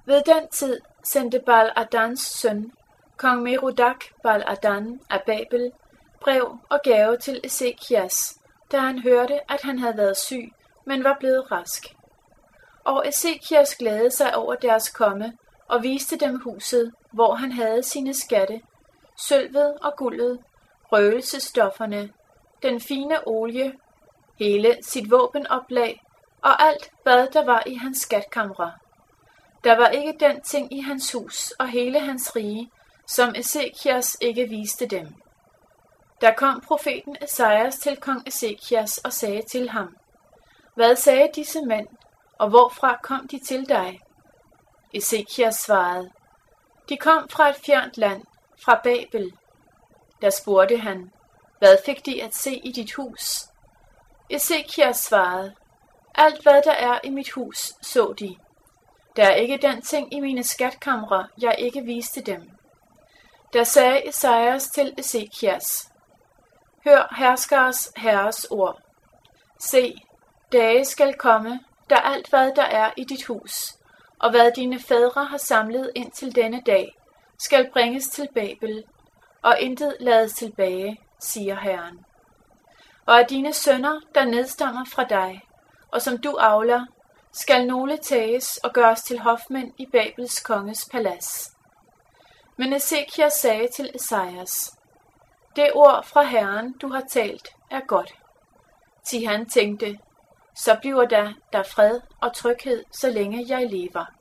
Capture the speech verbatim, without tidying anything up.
Ved den tid sendte Bal-Adans søn, kong Merodak Bal-Adan af Babel, brev og gave til Esekias, da han hørte, at han havde været syg, men var blevet rask. Og Esekias glædede sig over deres komme og viste dem huset, hvor han havde sine skatte, sølvet og guldet, røgelsestofferne, den fine olie, hele sit våbenoplag og alt, hvad der var i hans skatkamre. Der var ikke den ting i hans hus og hele hans rige, som Esekias ikke viste dem. Der kom profeten Esajas til kong Esekias og sagde til ham: Hvad sagde disse mænd, og hvorfra kom de til dig? Esekias svarede: De kom fra et fjernt land, fra Babel. Der spurgte han: Hvad fik de at se i dit hus? Esekias svarede: Alt hvad der er i mit hus, så de. Der er ikke den ting i mine skatkamre, jeg ikke viste dem. Der sagde Esajas til Esekias: Hør herskers herres ord. Se, dage skal komme, da alt hvad der er i dit hus, og hvad dine fædre har samlet ind til denne dag, skal bringes til Babel, og intet lades tilbage, siger Herren. Og af dine sønner, der nedstammer fra dig, og som du avler, skal nogle tages og gøres til hofmænd i Babels konges palads. Men Esekias sagde til Esajas: Det ord fra Herren, du har talt, er godt. Til han tænkte: Så bliver der, der fred og tryghed, så længe jeg lever.